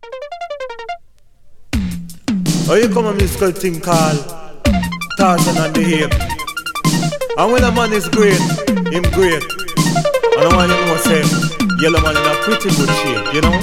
Oh, you come a musical thing called Tarzan and the Ape. And when a man is great, him great. And I want you to know say, yellow man in a pretty good shape, you know?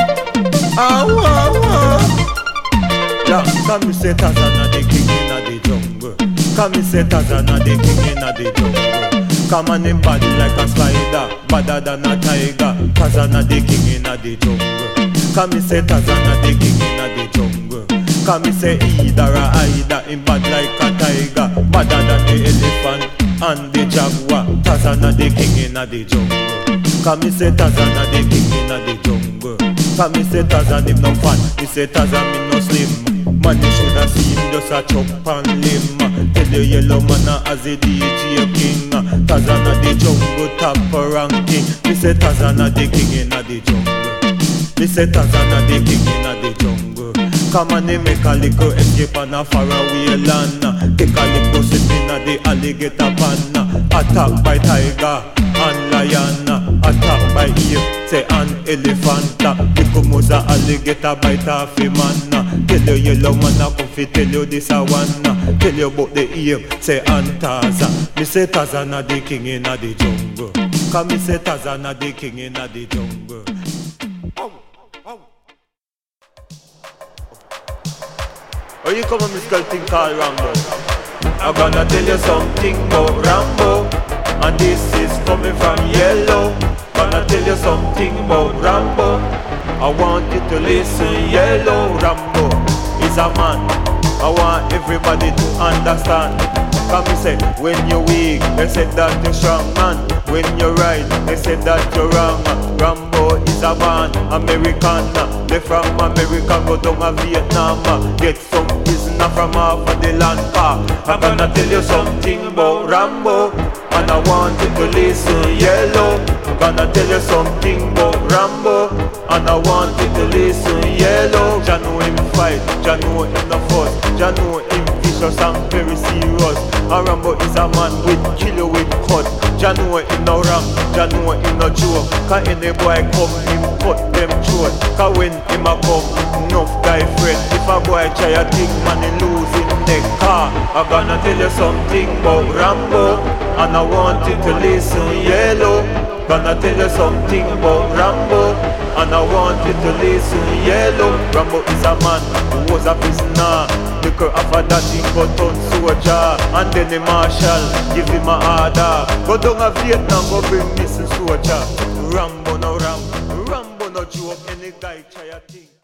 Yeah, come me say Tarzan and the king in the jungle. Come me say Tarzan and the king in the jungle. Come on him body like a spider, badder than a tiger. Tarzan and the king in the jungle. Come me say Tarzan and the king in the jungle. Come me say either a either, him bad like a tiger, badder than the elephant and the jaguar. Tarzan and the king in the jungle. Come me say Tarzan and the king in the jungle. Come me say Tarzan him no fat, me say Tarzan him no slim. Man you shoulda seen just a chop and limb. Tell the yellow man as a DJ king. Tarzan and the jungle top ranking. Me say Tarzan and the king in the jungle. Me say Tarzan and the king in the jungle. Come on and make a little escape on a faraway land. Take a little sip in the alligator pan. Attacked by tiger and lion. Attacked by ape, say an elephant. Little mouse alligator bite off a man. Tell you yellow man I come fi tell you this a one. Tell you about the ape, say an Tarzan. Me say Tarzan a the king in the jungle. Come me say Tarzan a the king in the jungle. Oh, you come on this girl thing called Rambo. I'm gonna tell you something about Rambo, and this is coming from Yellow. Gonna tell you something about Rambo. I want you to listen. Yellow Rambo is a man. I want everybody to understand. Come me say, when you're weak, they said that you're strong man. When you're right, they said that you're wrong. Rambo is a man, American. They from America, go down to Vietnam. Get some prisoner from half of the land car. I'm gonna tell you something about Rambo, and I want you to listen. Yellow, I'm gonna tell you something about Rambo, and I want you to listen. Yellow, Jah know him fight, Jah know him no fuss, Jah know him vicious and very serious. And Rambo is a man with kill you with cut. Jah know him no ram, Jah know him no joke. Cause any boy come, him cut them throat. Cause when him a come, enough guy friend. If a boy try a thing, man he lose him neck. I'm gonna tell you something about Rambo, and I want you to listen. Yellow, gonna tell you something about Rambo, and I want you to listen. Yellow, Rambo is a man who was a prisoner. Because after that he got on soldier, and then the marshal give him a order. Go down to Vietnam, go bring missing soldier. Rambo